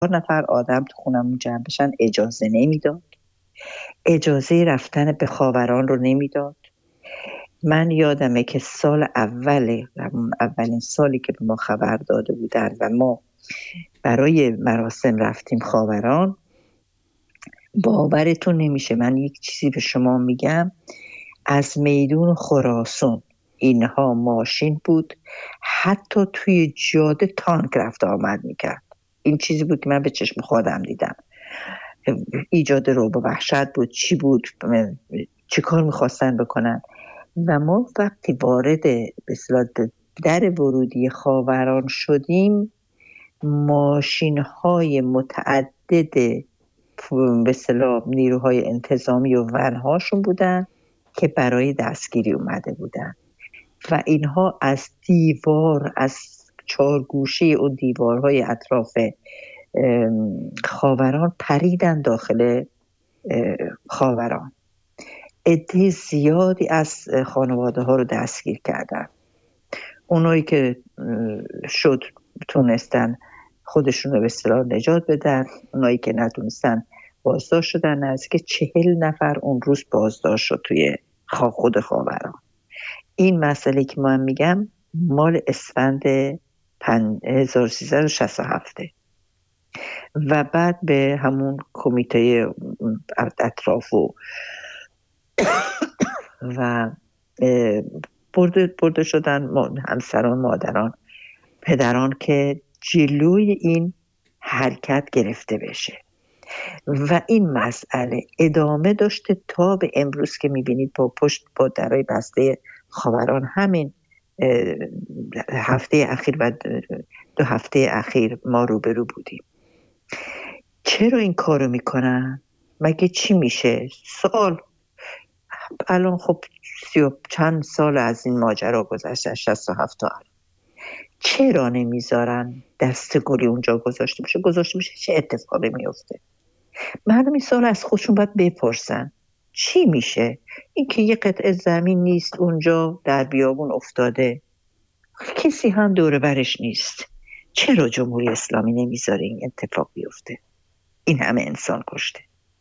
نفر آدم تو خونمون جمع بشن اجازه نمیداد، اجازه رفتن به خاوران رو نمیداد. من یادمه که اولین سالی که به ما خبر داده بودن و ما برای مراسم رفتیم خاوران، باورتون نمیشه، من یک چیزی به شما میگم، از میدون خراسان اینها ماشین بود، حتی توی جاده تانک رفت آمد میکرد. این چیزی بود که من به چشم خودم دیدم. ایجاد رعب و وحشت بود، چی بود، چی کار میخواستن بکنن. و ما وقتی وارد به اصطلاح در ورودی خاوران شدیم، ماشین های متعدد به اصطلاح نیروهای انتظامی و ونهاشون بودن که برای دستگیری اومده بودن و اینها از دیوار، از چارگوشه اون دیوارهای اطراف خاوران پریدن داخل خاوران. عده زیادی از خانواده ها رو دستگیر کردن. اونایی که تونستن خودشون رو به اصطلاح نجات بدن، اونایی که نتونستن بازداشت شدن. نزدیک 40 نفر اون روز بازداشت شد توی خود خاوران. این مسئله که من میگم مال اسفند 1367 و بعد به همون کمیته اطراف و برده شدن همسران، مادران، پدران که جلوی این حرکت گرفته بشه. و این مسئله ادامه داشته تا به امروز که میبینید با درای بسته خاوران همین هفته اخیر و 2 هفته اخیر ما روبرو بودیم. چرا این کارو میکنن؟ مگه چی میشه؟ الان خب 30 چند سال از این ماجرا گذشته، 67 تا الان. چرا نمیذارن دست گلی اونجا گذاشته بشه؟ چه اتفاقی میفته؟ مردم این سال از خودشون باید بپرسن چی میشه؟ این که یه قطعه زمین نیست اونجا در بیابون افتاده، کسی هم دور برش نیست. چرا جمهوری اسلامی نمیذاره این اتفاق بیفته؟ این همه انسان کشته.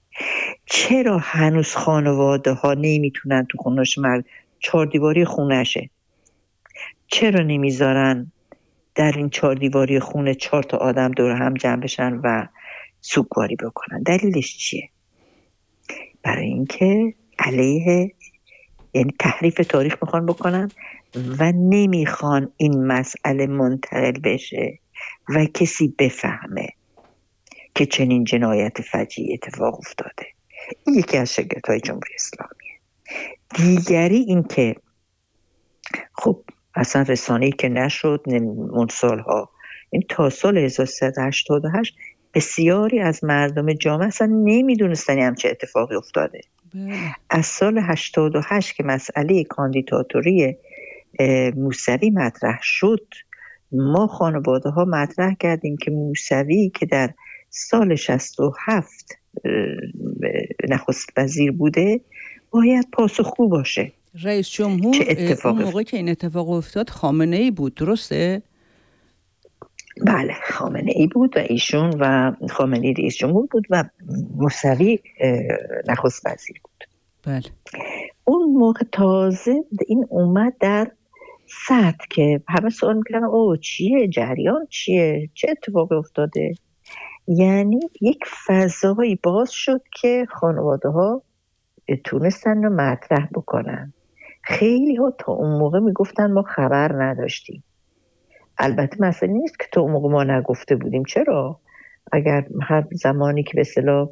چرا هنوز خانواده ها نمیتونن تو خونش 4 دیواری خونشه؟ چرا نمیذارن در این 4 دیواری خونه 4 تا آدم دور هم جمع بشن و سوگواری بکنن؟ دلیلش چیه؟ برای اینکه علیه، یعنی تحریف تاریخ میخوان بکنن و نمیخوان این مسئله منتقل بشه و کسی بفهمه که چنین جنایت فجیعی اتفاق افتاده. این یکی از شگفت‌های جمهوری اسلامیه. دیگری این که خب اصلا رسانه‌ای که نشد اون سالها، این تا سال 1388 بسیاری از مردم جامعه اصلا نمیدونستن همچه اتفاقی افتاده. از سال 88 که مسئله کاندیداتوری موسوی مطرح شد، ما خانواده ها مطرح کردیم که موسوی که در سال 67 نخست وزیر بوده باید پاسخگو باشه. رئیس جمهور اون موقع که این اتفاق افتاد خامنه ای بود، درسته؟ بله، خامنه ای بود و ایشون و خامنه رئیس جمهور بود و موسوی نخست وزیر بود. بله. اون موقع تازه این اومد در سطح که همه سوال میکنن چیه جریان، چیه، چه اتفاقی افتاده. یعنی یک فضایی باز شد که خانواده ها تونستن رو مطرح بکنن. خیلی ها تا اون موقع میگفتن ما خبر نداشتیم. البته مسئله نیست که تا اون موقع ما نگفته بودیم. چرا؟ اگر هر زمانی که به اصطلاح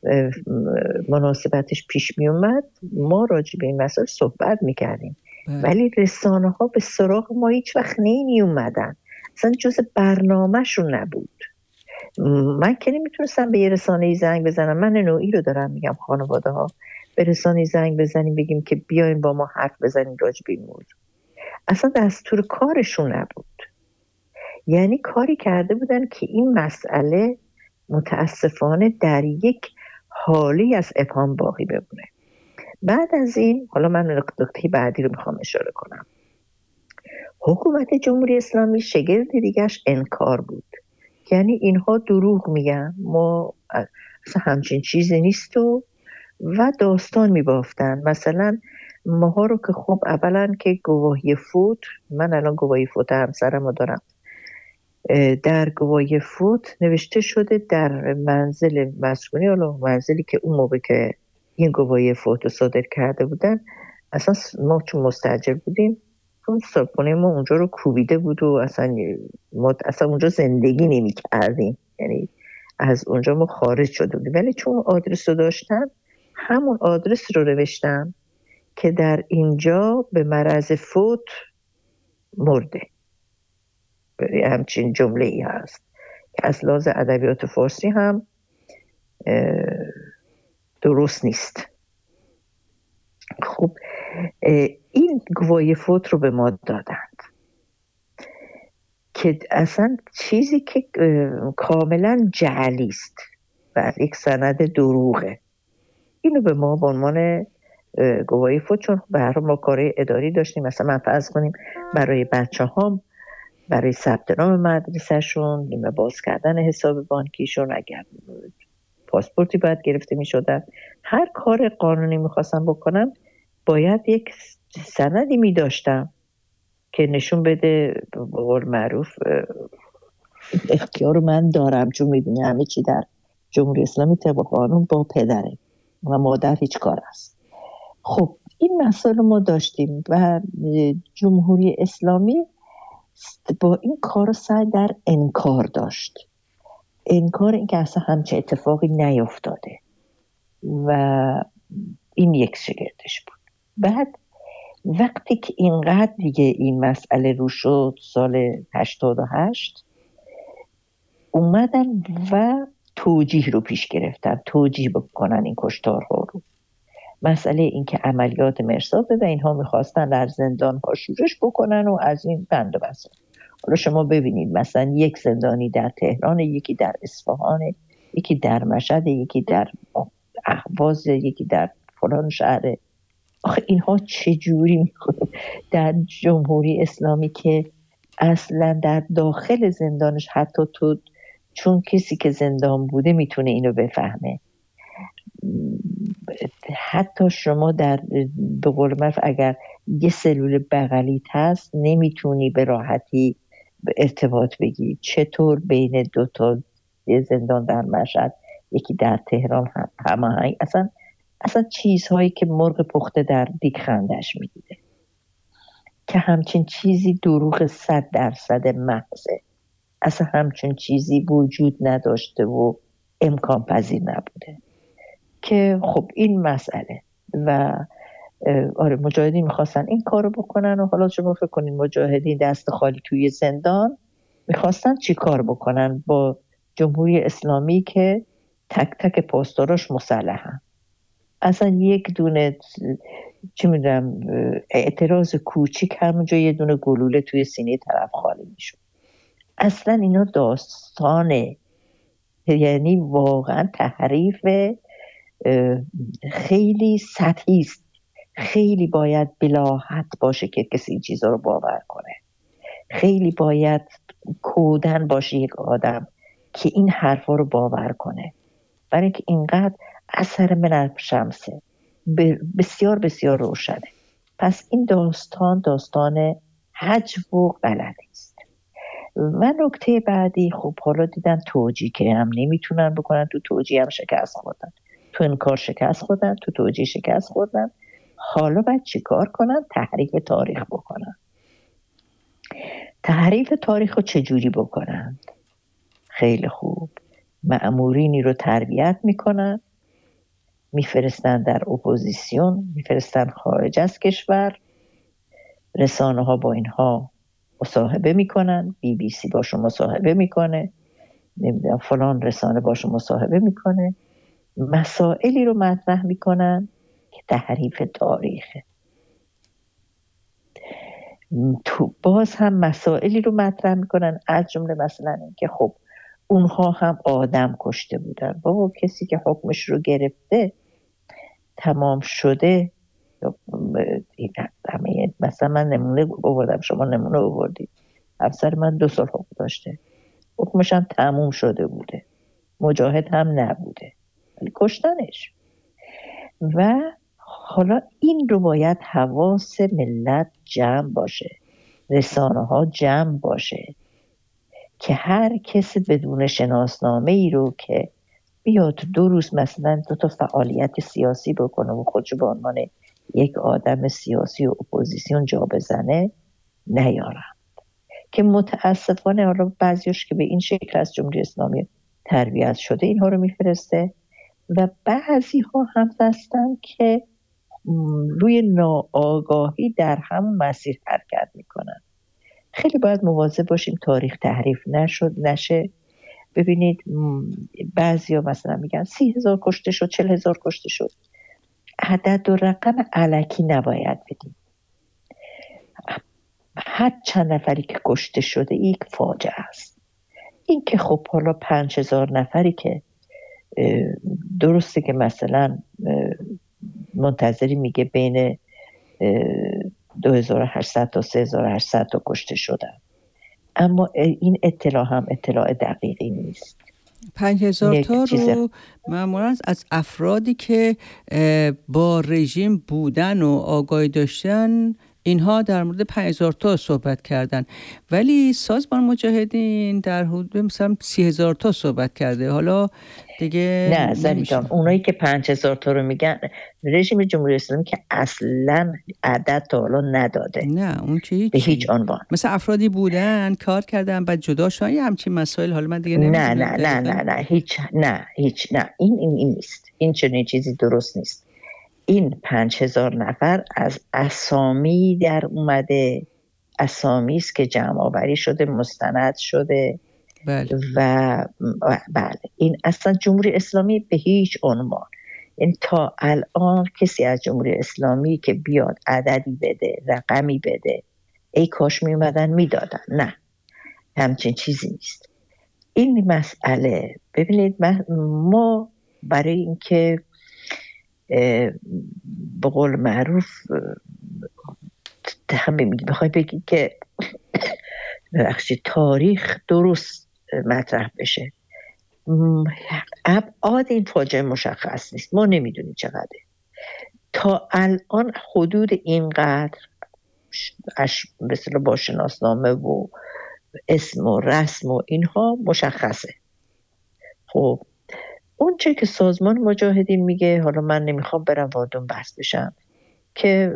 مناسبتش پیش می اومد ما راجع به این مسئله صحبت میکردیم. ولی رسانه ها به سراغ ما هیچ وقت نمی اومدن، اصلا جز برنامه شون نبود. من که نمیتونستم به یه رسانه‌ای زنگ بزنم، من نوعی رو دارم میگم، خانواده ها به رسانه‌ای زنگ بزنیم بگیم که بیاین با ما حرف بزنیم راجع به این موضوع. اصلا دستور کارشون نبود. یعنی کاری کرده بودن که این مسئله متاسفانه در یک حالی از ابهام باقی بمونه. بعد از این، حالا من نکته بعدی رو میخوام اشاره کنم. حکومت جمهوری اسلامی شگرد دیگه‌اش انکار بود یعنی اینها دروغ میگن، ما اصلا همچین چیزی نیست و داستان میبافتن. مثلا ماها رو که خب اولا که گواهی فوت، من الان گواهی فوت همسرم رو دارم، در گواهی فوت نوشته شده در منزل مسکونی، حالا منزلی که اون موقع که این گواهی فوت رو صادر کرده بودن، اصلا ما چون مستاجر بودیم اون صابخونه ما اونجا رو کوبیده بود و اصلا ما اصلا اونجا زندگی نمی کردیم، یعنی از اونجا ما خارج شده بودیم. ولی چون آدرس رو داشتن همون آدرس رو نوشتم که در اینجا به مرض فوت مرده. همچین جمله ای هست که از لحاظ ادبیات فارسی هم درست نیست. خب این گواهی فوت رو به ما دادند که اصلا چیزی که کاملا جعلی است و یک سند دروغه، اینو به ما به عنوان گواهی فوت، چون برای ما کار اداری داشتیم، مثلا من فرض کنیم برای بچه هم برای ثبت نام مدرسهشون و باز کردن حساب بانکیشون اگر پاسپورتی باید گرفته می شدن، هر کار قانونی می خواستم بکنم باید یک سندی می داشتم که نشون بده به قول معروف اختیار من دارم، چون می دونی همه چی در جمهوری اسلامی طبق قانون با پدره و مادر هیچ کار است. خب این مسائل ما داشتیم و جمهوری اسلامی با این کار سعی در انکار داشت، انکار این که اصلا همچه اتفاقی نیفتاده و این یک شگردش بود. بعد وقتی که اینقدر دیگه این مسئله رو شد سال 88 اومدن و توجیه رو پیش گرفتن، توجیه بکنن این کشتارها رو. مسئله این که عملیات مرصاده و اینها میخواستن در زندان ها شورش بکنن و از این بند و بساط. حالا شما ببینید مثلا یک زندانی در تهران، یکی در اصفهان، یکی در مشهد، یکی در اهواز، یکی در فلان شهر. آخه اینها چجوری میکنه در جمهوری اسلامی که اصلا در داخل زندانش حتی تو، چون کسی که زندان بوده میتونه اینو بفهمه، حتی شما در به قول معروف اگر یه سلول بغلیت هست نمیتونی به راحتی ارتباط بگیری. چطور بین دو تا زندان در مشهد یکی در تهران هماهنگ، اصلا چیزهایی که مرغ پخته در دیگ خندش میدیده که همچین چیزی دروغ 100% محضه، اصلا همچین چیزی وجود نداشته و امکان پذیر نبوده. که خب این مسئله و آره مجاهدین میخواستن این کارو بکنن و حالا شما فکر کنین مجاهدین دست خالی توی زندان میخواستن چی کار بکنن با جمهوری اسلامی که تک تک پاسداراش مسلحن. اصلا یک دونه چی میدونم اعتراض کوچیک همونجا یه دونه گلوله توی سینه طرف خالی میشد. اصلا اینا داستانه، یعنی واقعا تحریف خیلی سطحی است. خیلی باید بلاحت باشه که کسی این چیزا رو باور کنه، خیلی باید کودن باشه یک آدم که این حرفا رو باور کنه، برای اینکه اینقدر اثر من شمسه بسیار بسیار روشنه. پس این داستان حجو و غلطی است. و نکته بعدی، خب حالا دیدن توجیه که هم نمیتونن بکنن، تو توجیه هم شکست خوردن، تو انکار شکست خوردن، تو توجیه شکست خوردن. حالا باید چی کار کنن؟ تحریف تاریخ بکنن. تحریف تاریخ رو چجوری بکنن؟ خیلی خوب، مأمورینی رو تربیت میکنن، میفرستن در اپوزیسیون، میفرستن خارج از کشور، رسانه ها با اینها مصاحبه میکنن، BBC باشون مصاحبه میکنه، نمیدونم فلان رسانه باشون مصاحبه میکنه، مسائلی رو مطرح میکنن که تحریف تاریخه. تو باز هم مسائلی رو مطرح میکنن از جمله مثلا این که خب اونها هم آدم کشته بودن. بابا کسی که حکمش رو گرفته تمام شده، مثلا من نمونه آوردم، شما نمونه آوردید، افسر من 2 سال حکم داشته، حکمش هم تموم شده بوده، مجاهد هم نبوده، ولی کشتنش. و حالا این رو باید حواس ملت جمع باشه، رسانه ها جمع باشه که هر کسی بدون شناسنامه ای رو که بیاد 2 روز مثلا 2 تا فعالیت سیاسی بکنه و خودشو به عنوان یک آدم سیاسی و اپوزیسیون جا بزنه نیارم. که متاسفانه حالا بعضیش که به این شکل از جمهوری اسلامی تربیت شده اینها رو میفرسته و بعضی ها هم هستن که روی ناآگاهی در همون مسیر حرکت میکنن. خیلی باید مواظب باشیم تاریخ تحریف نشه. ببینید بعضی ها مثلا میگن 30,000 کشته شد، 40,000 کشته شد. عدد و رقم الکی نباید بدیم. هر چند نفری که کشته شده یک فاجعه است. این که خب حالا 5,000 نفری که درسته که مثلا منتظری میگه بین 2,800 تا 3,800 تا کشته شدن، اما این اطلاع هم اطلاع دقیقی نیست. 5,000 تا رو معمولا از افرادی که با رژیم بودن و آگاهی داشتن اینها در مورد 5,000 تا صحبت کردن، ولی سازمان مجاهدین در حدود مثلا 30,000 تا صحبت کرده. حالا دیگه نه زلیدان، اونایی که 5,000 تا رو میگن رژیم جمهوری اسلامی که اصلا عدد تا حالا نداده. نه اون که به هیچ عنوان. مثلا افرادی بودن کار کردن بعد جدا شدن یا همچین مسائل. حالا من دیگه نمیدونم. نه هیچ این نیست. این چنین چیزی درست نیست. این 5,000 نفر از اسامی در اومده، اسامی است که جمع آوری شده، مستند شده. بله. و بله این اصلا جمهوری اسلامی به هیچ عنوان، یعنی تا الان کسی از جمهوری اسلامی که بیاد عددی بده، رقمی بده، ای کاش می اومدن میدادن، نه همچین چیزی نیست. این مسئله ببینید ما برای اینکه به قول معروف بخوای بگی که ببخشید تاریخ درست مطرح بشه، ابعاد این فاجعه مشخص نیست. ما نمیدونیم چقدره. تا الان حدود اینقدر مثلا با شناسنامه و اسم و رسم و اینها مشخصه. خب اون چه که سازمان مجاهدین میگه، حالا من نمیخوام برم وارد بحث بشم که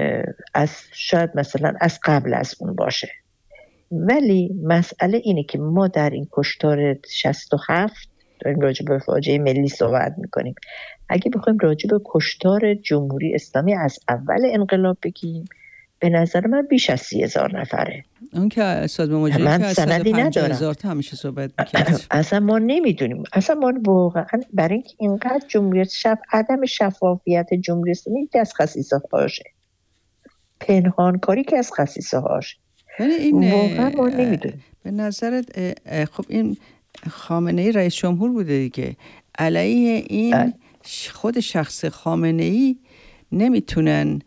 شاید مثلا از قبل از اون باشه، ولی مسئله اینه که ما در این کشتار 67 داریم راجع به فاجعه ملی صحبت میکنیم. اگه بخوایم راجع به کشتار جمهوری اسلامی از اول انقلاب بگیم، به نظر من بیش از 30,000 نفره. اون که سازمان مجاهدین که از 150,000 تا همیشه صحبت میکرد. اصلا ما نمیدونیم. اصلا ما واقعا برای اینکه اینقدر جمهوریت عدم شفافیت جمهوری اسلامی که از خصیصه هاشه، پنهانکاری که از خصیصه هاشه، این واقعا ما نمیدونیم. به نظرت خب این خامنه‌ای رئیس جمهور بوده دیگه، علیه این خود شخص خامنه‌ای نمیتونن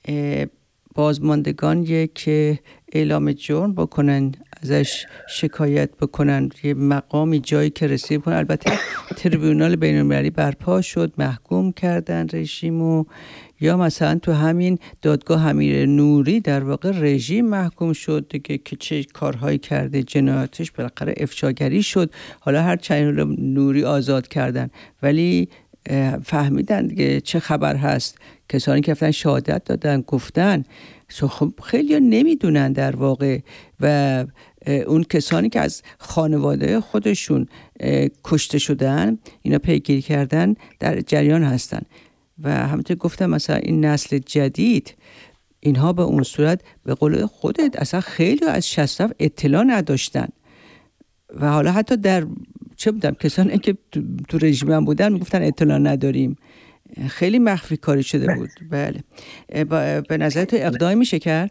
بازماندگان که اعلام جرم بکنن، ازش شکایت بکنن، یه مقامی جایی که رسید کنن. البته تریبونال بین‌المللی برپا شد، محکوم کردن رژیمو، یا مثلا تو همین دادگاه امیر نوری در واقع رژیم محکوم شد دیگه که چه کارهایی کرده، جنایاتش بالاخره افشاگری شد. حالا هر چند نوری آزاد کردن ولی فهمیدن دیگه چه خبر هست، کسانی که رفتن شهادت دادن گفتن. خب خیلی نمیدونن در واقع، و اون کسانی که از خانواده خودشون کشته شدن اینا پیگیری کردن در جریان هستن. و همونطور گفتم مثلا این نسل جدید اینها به اون صورت به قول خودت اصلا خیلی از 67 اطلاع نداشتن و حالا حتی در چه بودم کسانی که تو رژیم هم بودن میگفتن اطلاع نداریم. خیلی مخفی کاری شده بود. بله. به نظر تو اقدامی میشه کرد؟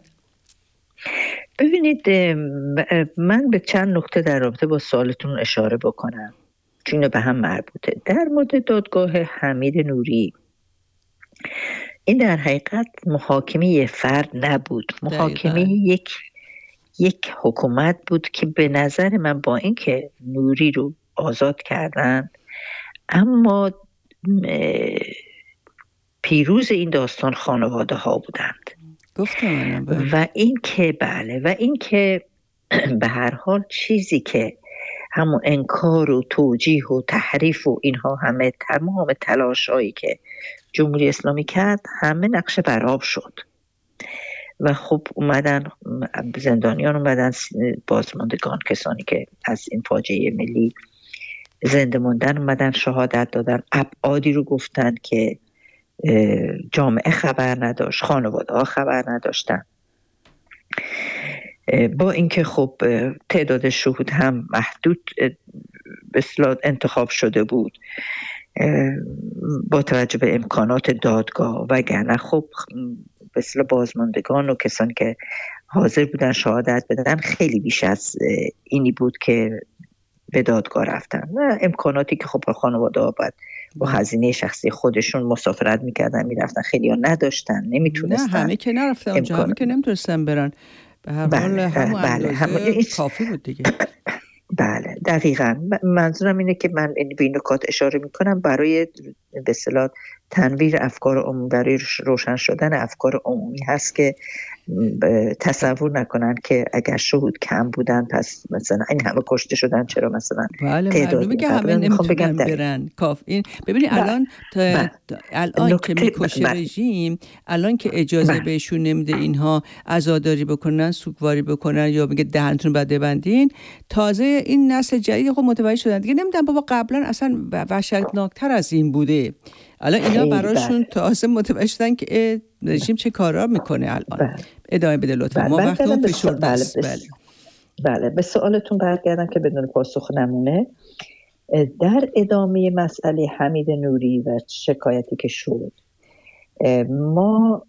ببینید من به چند نکته در رابطه با سوالتون اشاره بکنم چون به هم مربوطه. در مورد دادگاه حمید نوری، این در حقیقت محاکمه یک فرد نبود، محاکمه یک یک حکومت بود که به نظر من با اینکه نوری رو آزاد کردن، اما پیروز این داستان خانواده ها بودند. گفتم و این که بله، و این که به هر حال چیزی که همون انکار و توجیه و تحریف و اینها همه، تمام تلاشایی که جمهوری اسلامی کرد همه نقش برآب شد. و خب اومدن زندانیان، اومدن بازماندگان، کسانی که از این فاجعه ملی زنده موندن، اومدن شهادت دادن، ابعادی رو گفتن که جامعه خبر نداشت، خانواده ها خبر نداشتن. با اینکه خب تعداد شهود هم محدود به اصطلاح انتخاب شده بود با توجه به امکانات دادگاه، وگرنه خب به اصطلاح بازماندگان و کسانی که حاضر بودن شهادت بدن خیلی بیش از اینی بود که به دادگاه رفتن. و امکاناتی که خب خانواده ها باید با هزینه شخصی خودشون مسافرت میکردن میرفتن، خیلی ها نداشتن، نمیتونستن. نه همه که نرفتن اونجا، همه که نمیتونستن برن، به هر حال همون اندازه کافی بود دیگه. بله دقیقاً. منظورم اینه که من به این نکات اشاره میکنم برای به اصطلاح تنویر افکار عمومی، برای روشن شدن افکار عمومی هست که تصور نکنن که اگر شهود کم بودن پس مثلا این همه کشته شدن، چرا مثلا معلومه که همه نمیتونن برن. این ببینید الان که میکشه رژیم، الان که اجازه بهشون نمیده اینها عزاداری بکنن، سوگواری بکنن، یا میگه دهنتون بده بندین، تازه این نسل جدید خب متوجه شدن دیگه نمیدونن بابا قبلا اصلا وحشتناکتر از این بوده. الان اینا براشون تازه متوجه شدن که رژیم چه کارا میکنه الان. ادامه بده لطفا، ما وقتمون فشرده است. بله به سوالتون برگردم که بدون پاسخ نمونه. در ادامه مسئله حمید نوری و شکایتی که شد، ما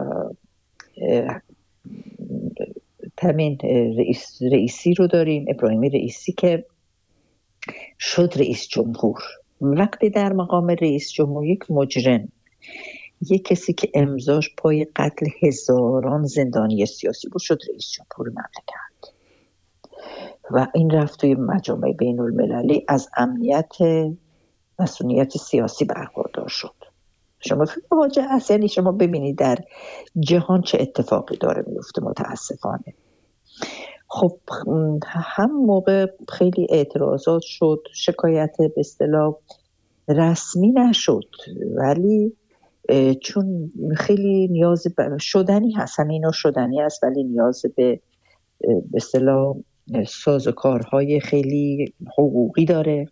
تامین رئیسی رو داریم، ابراهیمی رئیسی، که شد رئیس جمهور. وقتی در مقام رئیس جمهور یک مجرم، یک کسی که امضاش پای قتل هزاران زندانی سیاسی بود، شد رئیس جمهور مملکت و این رفت توی مجامع بین المللی از امنیت مسئولیت سیاسی برخوردار شد. شما فاجعه است، یعنی شما ببینید در جهان چه اتفاقی داره میفته متاسفانه. خب هم موقع خیلی اعتراضات شد، شکایت به اصطلاح رسمی نشد، ولی چون خیلی نیاز شدنی هست، همه اینا شدنی هست، ولی نیاز به اصطلاح سازوکارهای خیلی حقوقی داره.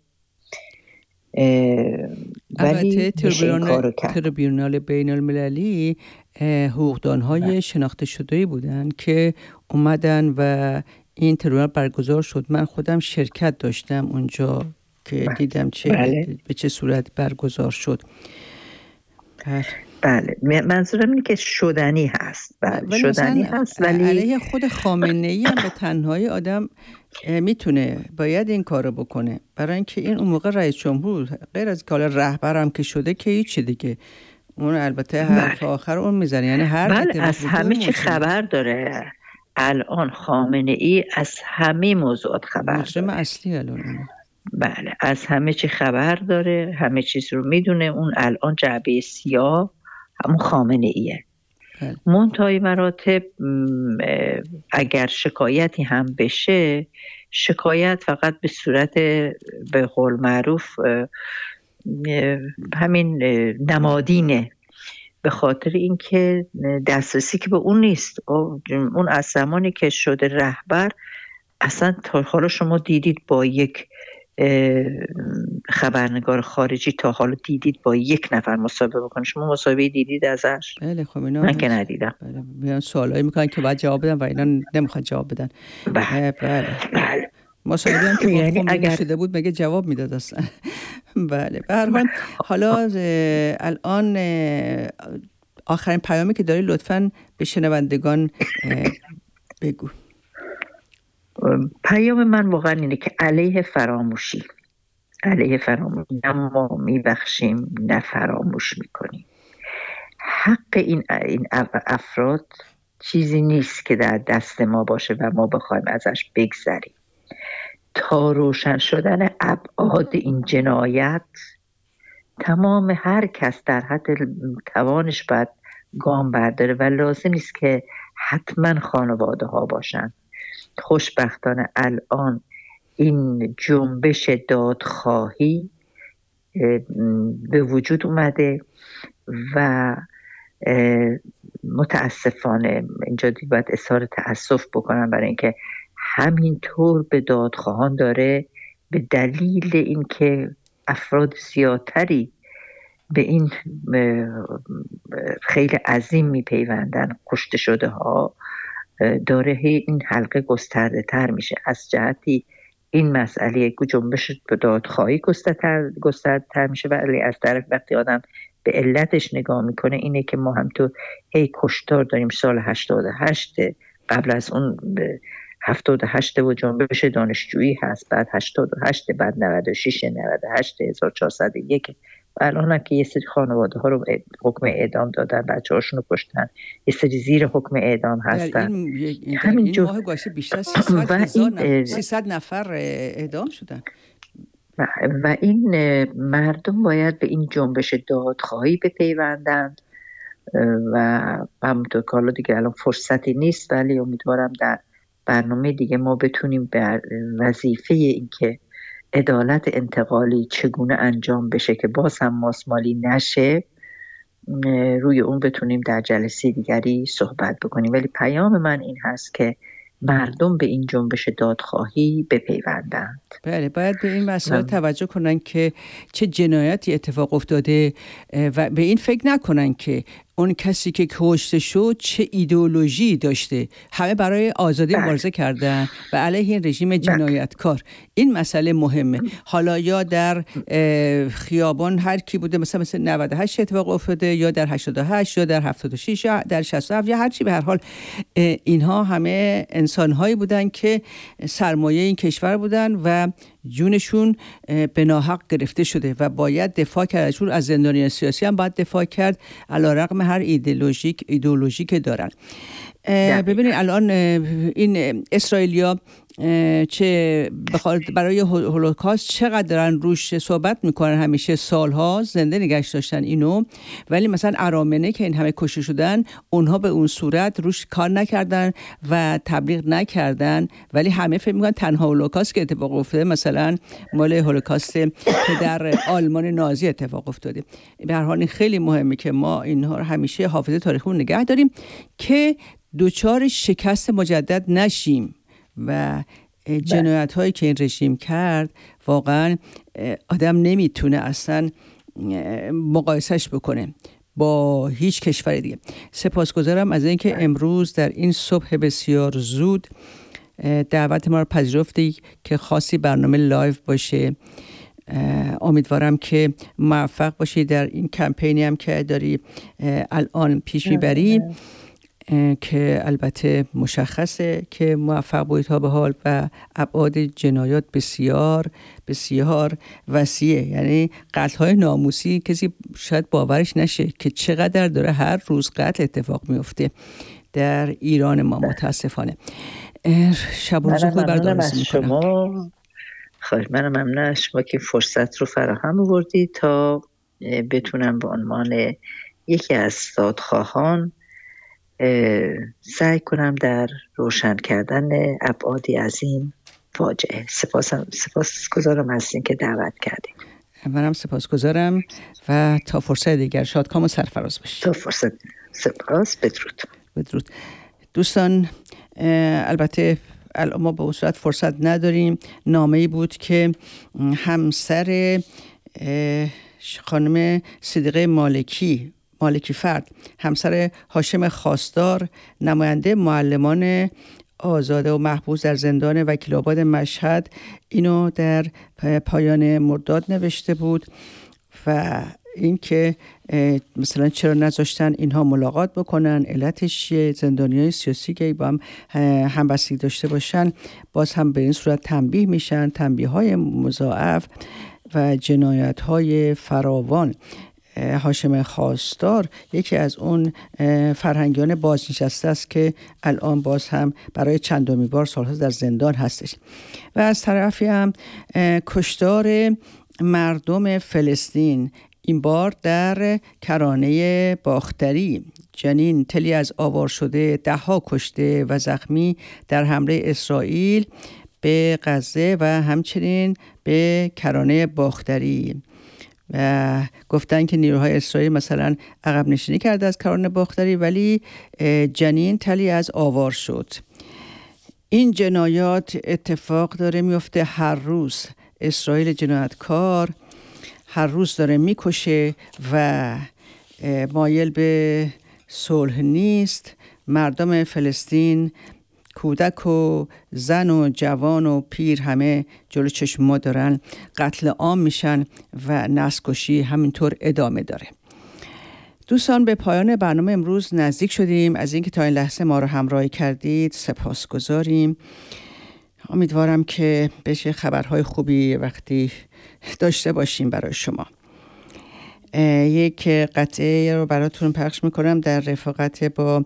ولی تریبیونال بین المللی حقوقدانهای شناخته شده‌ای بودن که اومدن و این تریبیونال برگزار شد. من خودم شرکت داشتم اونجا که دیدم به چه صورت برگزار شد. بله منظورم اینه که شدنی هست. بله شدنی هست، ولی علیه خود خامنه‌ای هم به تنهایی آدم میتونه باید این کارو بکنه، برای اینکه این اون موقع رئیس جمهور غیر از کار رهبرم که شده که هیچ دیگه، اون البته حرف آخر اون میزنه، یعنی هر از همه چی خبر داره. الان خامنه‌ای از همه موضوعات خبر داره، مجرم اصلی الان. بله از همه چی خبر داره، همه چیز رو میدونه. اون الان جعبه سیاه همون خامنه‌ایه. منتهای مراتب اگر شکایتی هم بشه، شکایت فقط به صورت به قول معروف همین نمادینه، به خاطر اینکه دسترسی که به اون نیست. اون از زمانی که شده رهبر اصلا تا حالا شما دیدید با یک خبرنگار خارجی تا حالا دیدید با یک نفر مصاحبه بکنه؟ شما مصاحبه دیدید ازش؟ بله خب اینا من که ندیدم. بله میان سوالایی میکنن که باید جواب بدن و اینا نمیخوان جواب بدن. بله مصاحبه هم که با خمینی شده بود مگه جواب میداد اصلا. بله به هر حال حالا الان آخرین پیامی که داری لطفاً به شنوندگان بگو. پیام من واقعا اینه که علیه فراموشی نه ما میبخشیم نه فراموش میکنیم. حق این افراد چیزی نیست که در دست ما باشه و ما بخوایم ازش بگذریم. تا روشن شدن ابعاد این جنایت تمام هر کس در حد توانش باید گام برداره و لازم نیست که حتما خانواده ها باشن. خوشبختانه الان این جنبش دادخواهی به وجود اومده و متاسفانه اینجا باید اظهار تأسف بکنم برای اینکه همینطور به دادخواهان داره به دلیل اینکه افراد زیادتری به این خیلی عظیم میپیوندن کشته شده ها، داره این حلقه گسترده تر میشه. از جهتی این مسئله جنبش به دادخواهی گسترده تر میشه، ولی از طرف وقتی آدم به علتش نگاه میکنه اینه که ما هم تو کشتار داریم. سال 88 قبل از اون 78 و جنبش دانشجویی هست، بعد 88، بعد 96، 98، 1401 و الان هم که یه سری خانواده ها رو حکم اعدام دادن، بچه هاشون رو کشتن، یه سری زیر حکم اعدام هستن. این ماه گذشته بیشتر 300 نفر اعدام شدن و این مردم باید به این جنبش دادخواهی بپیوندند و همونطور که حالا دیگه الان فرصتی نیست، ولی امیدوارم در برنامه دیگه ما بتونیم به وظیفه این که عدالت انتقالی چگونه انجام بشه که باز هم ماسمالی نشه روی اون بتونیم در جلسه دیگری صحبت بکنیم. ولی پیام من این هست که مردم به این جنبش دادخواهی بپیوندند. بله، باید به این مسائل توجه کنن که چه جنایتی اتفاق افتاده و به این فکر نکنن که اون کسی که کشته شد چه ایدئولوژی داشته. همه برای آزادی مبارزه کردن و علیه این رژیم جنایتکار. این مسئله مهمه. حالا یا در خیابان هر کی بوده، مثلا 98 اتفاق افتاده، یا در 88، یا در 76، یا در 67، یا هر چی، به هر حال اینها همه انسان‌هایی بودن که سرمایه این کشور بودن و جونشون به ناحق گرفته شده و باید دفاع کرد. چون از زندانیان سیاسی هم باید دفاع کرد علیرغم هر ایدئولوژی که دارن. ببینید الان این اسرائیلیا چه برای هولوکاست چقدر دارن روش صحبت میکنن، همیشه سالها زنده نگهش داشتن اینو، ولی مثلا ارامنه که این همه کشته شدن اونها به اون صورت روش کار نکردن و تبلیغ نکردن، ولی همه فکر میکنن تنها هولوکاست که اتفاق افتاده مثلا مال هولوکاست که در آلمان نازی اتفاق افتاده. به هر حال خیلی مهمه که ما اینها رو همیشه حافظه تاریخی نگه داریم که دوچار شکست مجدد نشیم و جنایت هایی که این رژیم کرد واقعا آدم نمیتونه اصلا مقایسش بکنه با هیچ کشور دیگه. سپاسگزارم از اینکه امروز در این صبح بسیار زود دعوت ما رو پذیرفتی که خاصی برنامه لایو باشه. امیدوارم که موفق باشی در این کمپینی هم که داری الان پیش میبری که البته مشخصه که موفق بودید تا به حال و ابعاد جنایات بسیار بسیار وسیعه. یعنی قتل‌های ناموسی کسی شاید باورش نشه که چقدر داره هر روز قتل اتفاق میفته در ایران ما متاسفانه. شب و روز خوبی براتون میکنم. منم ممنون از شما که فرصت رو فراهم آوردید تا بتونم به عنوان یکی از دادخواهان سعی کنم در روشن کردن ابعادی از این فاجعه. سپاسگزارم از این که دعوت کردید. منم سپاسگزارم و تا فرصت دیگر شادکام و سرفراز باشید. تا فرصت. سپاس. بدرود. دوستان البته ما به صورت فرصت نداریم. نامه‌ای بود که همسر خانم صدیقه مالکی فرد، همسر هاشم خواستار، نماینده معلمان آزاده و محبوس در زندان وکیل‌آباد مشهد، اینو در پایان مرداد نوشته بود و اینکه مثلا چرا نذاشتن اینها ملاقات بکنن، علتش چیه، زندانیای سیاسی که با هم همبستگی داشته باشن باز هم به این صورت تنبیه میشن، تنبیه‌های مضاعف و جنایت‌های فراوان هاشم خواستار یکی از اون فرهنگیان بازنشسته است که الان باز هم برای چندمین بار سالها در زندان هستش. و از طرفی هم کشتار مردم فلسطین، این بار در کرانه باختری. جنین تلی از آوار شده، 10 کشته و زخمی در حمله اسرائیل به غزه و همچنین به کرانه باختری. و گفتن که نیروهای اسرائیل مثلا عقب نشینی کرده از کرانه باختری، ولی جنین تلی از آوار شد. این جنایات اتفاق داره میفته هر روز. اسرائیل جنایتکار هر روز داره میکشه و مایل به صلح نیست. مردم فلسطین، کودک و زن و جوان و پیر، همه جلو چشم ما دارن قتل عام میشن و نسل‌کشی همینطور ادامه داره. دوستان، به پایان برنامه امروز نزدیک شدیم. از اینکه تا این لحظه ما رو همراهی کردید سپاسگزاریم. امیدوارم که بشه خبرهای خوبی وقتی داشته باشیم برای شما. یک قطعه رو براتون پخش میکنم در رفاقت با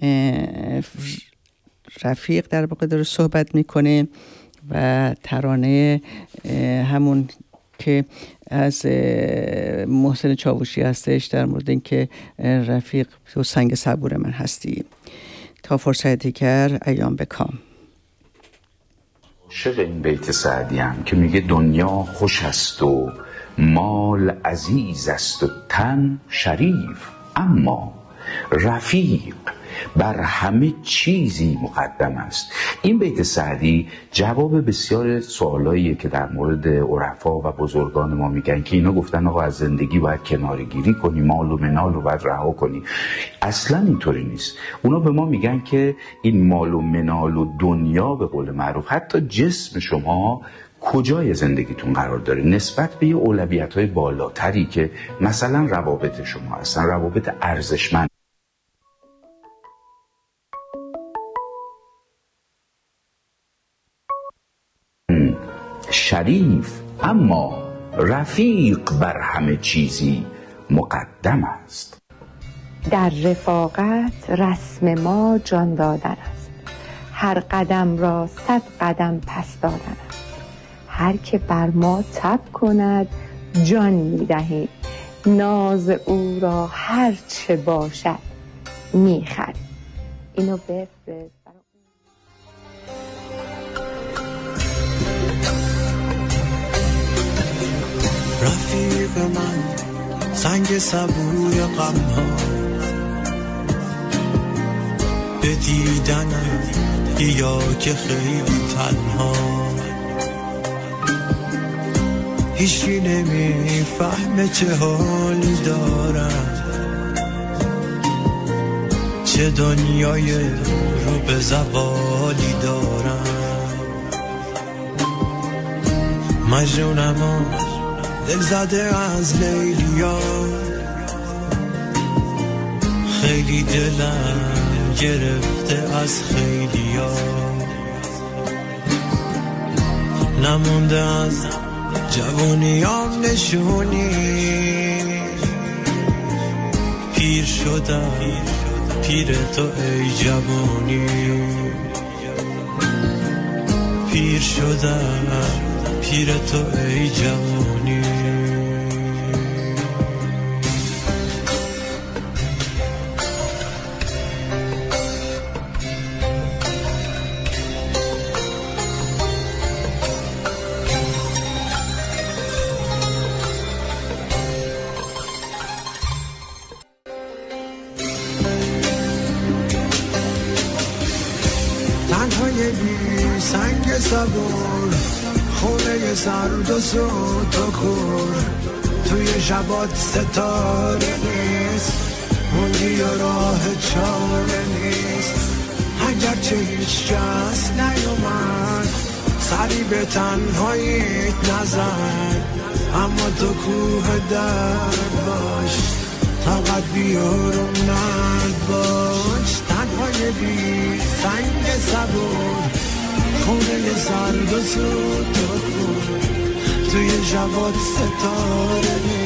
رفیق، در واقع داره صحبت میکنه و ترانه همون که از محسن چاوشی هستش در مورد این که رفیق تو سنگ صبور من هستی. تا فرصت دیگر، ایام بکام. عاشق این بیت سعدیم که میگه دنیا خوش است و مال عزیز است و تن شریف، اما رفیق بر همه چیزی مقدم است. این بیت سعدی جواب بسیار سوالاییه که در مورد عرفا و بزرگان ما میگن که اینا گفتن آقا از زندگی باید کناره‌گیری کنی، مال و منال رو باید رها کنی. اصلا اینطوری نیست. اونا به ما میگن که این مال و منال و دنیا به قول معروف، حتی جسم شما کجای زندگیتون قرار داره نسبت به یه اولویت‌های بالاتری که مثلا روابط شما هستن، روابط ارزشمند. شریف اما رفیق بر همه چیزی مقدم است. در رفاقت رسم ما جان دادن است، هر قدم را 100 قدم پس دادن است. هر که بر ما تب کند جان می‌دهیم، ناز او را هر چه باشد می‌خریم. اینو بفرست. رفیق من سنگ صبور غم‌ها، به دیدنم بیا که خیلی تنها، هیچی نمیفهمه چه حالی دارم، چه دنیای رو به زوالی دارم. مجنونم و دل زده از لیلیا، خیلی دلم گرفته از خیلیا، نمونده از جوونیام نشونی، پیر شدم پیر تو ای جوونی، پیر شدم پیر تو ای جوونی. تنهای بی سنگ صبور، خونه سرد و سوت و کور، توی شبات ستاره نیست، موندی و راه چاره نیست. اگرچه هیچ کس نیومد سری به تنهاییت نزد، اما تو کوه درد باش، طاقت بیار و مرد باش. تنهای بی سنگ صبور، خونه سرد و سوت و کور، توی شبات ستاره